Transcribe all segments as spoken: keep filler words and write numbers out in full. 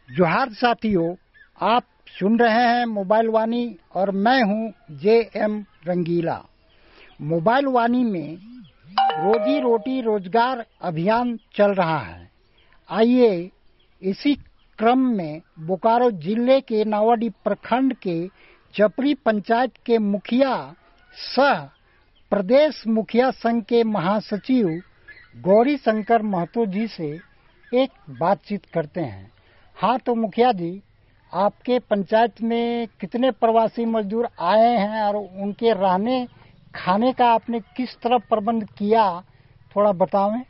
जोहार साथियों, आप सुन रहे हैं मोबाइल वाणी और मैं हूं जे एम रंगीला। मोबाइल वाणी में रोजी रोटी रोजगार अभियान चल रहा है। आइए इसी क्रम में बोकारो जिले के नावाडीह प्रखंड के चपरी पंचायत के मुखिया सह प्रदेश मुखिया संघ के महासचिव गौरी शंकर महतो जी से एक बातचीत करते हैं। हाँ तो मुखिया जी, आपके पंचायत में कितने प्रवासी मजदूर आए हैं और उनके रहने खाने का आपने किस तरह प्रबंध किया, थोड़ा बतावें।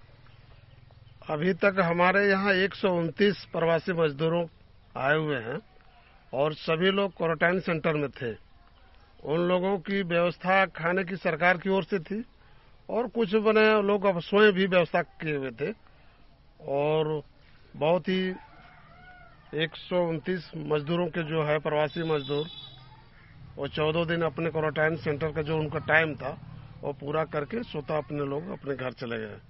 अभी तक हमारे यहाँ एक सौ उनतीस प्रवासी मजदूरों आए हुए हैं और सभी लोग क्वारंटाइन सेंटर में थे। उन लोगों की व्यवस्था खाने की सरकार की ओर से थी और कुछ बने लोग अब स्वयं भी व्यवस्था किए हुए थे और बहुत ही एक सौ उनतीस मजदूरों के जो है प्रवासी मजदूर वो चौदह दिन अपने क्वारंटाइन सेंटर का जो उनका टाइम था वो पूरा करके स्वतः अपने लोग अपने घर चले गए।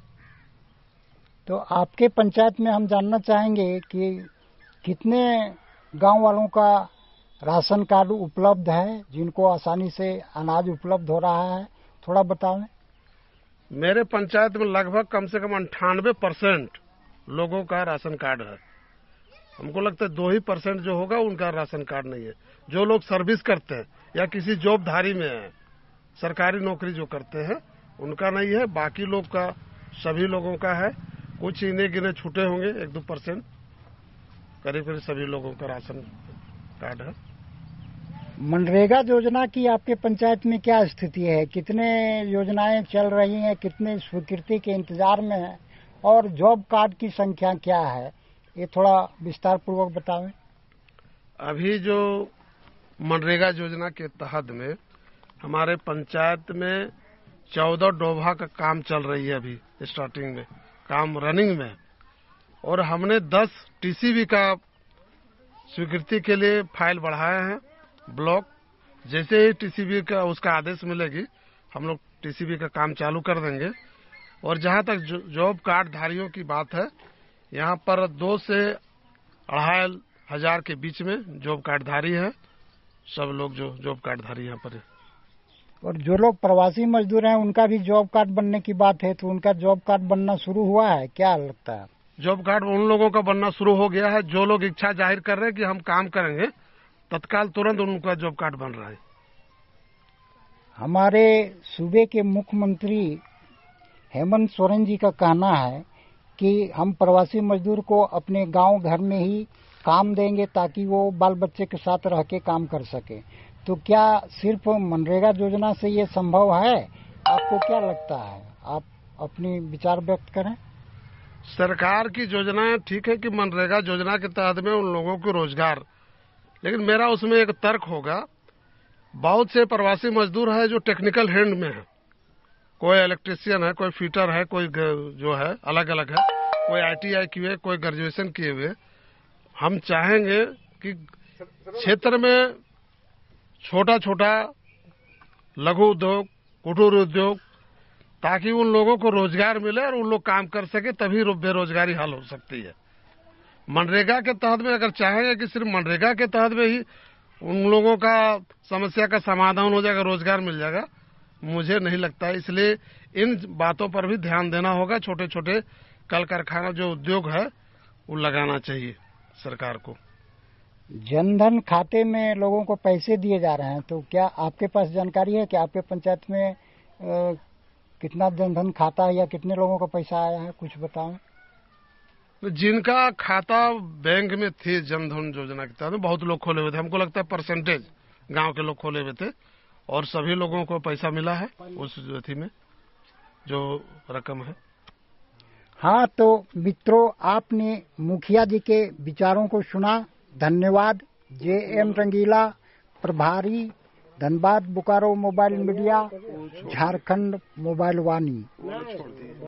तो आपके पंचायत में हम जानना चाहेंगे कि कितने गांव वालों का राशन कार्ड उपलब्ध है जिनको आसानी से अनाज उपलब्ध हो रहा है, थोड़ा बताएं। मेरे पंचायत में लगभग कम से कम अंठानवे परसेंट लोगों का राशन कार्ड है। हमको लगता है दो ही परसेंट जो होगा उनका राशन कार्ड नहीं है। जो लोग सर्विस करते हैं या किसी जॉबधारी में है, सरकारी नौकरी जो करते हैं उनका नहीं है। बाकी लोग का सभी लोगों का है। कुछ इन्हें गिने छूटे होंगे, एक दो परसेंट, करीब करीब सभी लोगों का राशन कार्ड है। मनरेगा योजना की आपके पंचायत में क्या स्थिति है? कितने योजनाएं चल रही हैं, कितने स्वीकृति के इंतजार में है और जॉब कार्ड की संख्या क्या है, ये थोड़ा विस्तार पूर्वक बतावें। अभी जो मनरेगा योजना के तहत में हमारे पंचायत में चौदह डोभा का काम चल रही है। अभी स्टार्टिंग में काम रनिंग में और हमने दस टीसीबी का स्वीकृति के लिए फाइल बढ़ाए हैं ब्लॉक। जैसे ही टीसीबी का उसका आदेश मिलेगी हम लोग टीसीबी का काम चालू कर देंगे। और जहां तक जॉब कार्ड धारियों की बात है, यहाँ पर दो से अढ़ाई हजार के बीच में जॉब कार्ड धारी है। सब लोग जो जॉब कार्ड धारी यहाँ पर है। और जो लोग प्रवासी मजदूर हैं उनका भी जॉब कार्ड बनने की बात है, तो उनका जॉब कार्ड बनना शुरू हुआ है, क्या लगता है? जॉब कार्ड उन लोगों का बनना शुरू हो गया है। जो लोग इच्छा जाहिर कर रहे हैं कि हम काम करेंगे, तत्काल तुरंत उनका जॉब कार्ड बन रहा है। हमारे सूबे के मुख्यमंत्री हेमंत सोरेन जी का कहना है कि हम प्रवासी मजदूर को अपने गांव घर में ही काम देंगे ताकि वो बाल बच्चे के साथ रह के काम कर सके। तो क्या सिर्फ मनरेगा योजना से ये संभव है? आपको क्या लगता है? आप अपनी विचार व्यक्त करें। सरकार की योजनाएं ठीक है कि मनरेगा योजना के तहत में उन लोगों को रोजगार, लेकिन मेरा उसमें एक तर्क होगा। बहुत से प्रवासी मजदूर है जो टेक्निकल हैंड में है। कोई इलेक्ट्रीशियन है, कोई फिटर है, कोई जो है अलग अलग है, कोई आईटीआई किए, कोई ग्रेजुएशन किए हुए। हम चाहेंगे कि क्षेत्र में छोटा छोटा लघु उद्योग, कुटीर उद्योग, ताकि उन लोगों को रोजगार मिले और उन लोग काम कर सके, तभी बेरोजगारी हल हो सकती है। मनरेगा के तहत में अगर चाहेंगे कि सिर्फ मनरेगा के तहत में ही उन लोगों का समस्या का समाधान हो जाएगा, रोजगार मिल जाएगा, मुझे नहीं लगता है। इसलिए इन बातों पर भी ध्यान देना होगा। छोटे छोटे कल कारखाना जो उद्योग है वो लगाना चाहिए सरकार को। जनधन खाते में लोगों को पैसे दिए जा रहे हैं, तो क्या आपके पास जानकारी है कि आपके पंचायत में आ, कितना जनधन खाता है या कितने लोगों का पैसा आया है, कुछ बताएं। जिनका खाता बैंक में थे जनधन योजना के तहत बहुत लोग खोले हुए थे। हमको लगता है परसेंटेज गांव के लोग खोले हुए थे और सभी लोगों को पैसा मिला है उस अथी में जो रकम है। हाँ तो मित्रों, आपने मुखिया जी के विचारों को सुना। धन्यवाद। जे एम रंगीला, प्रभारी, Dhanbad, Bokaro mobile media, Jharkhand mobile वाणी।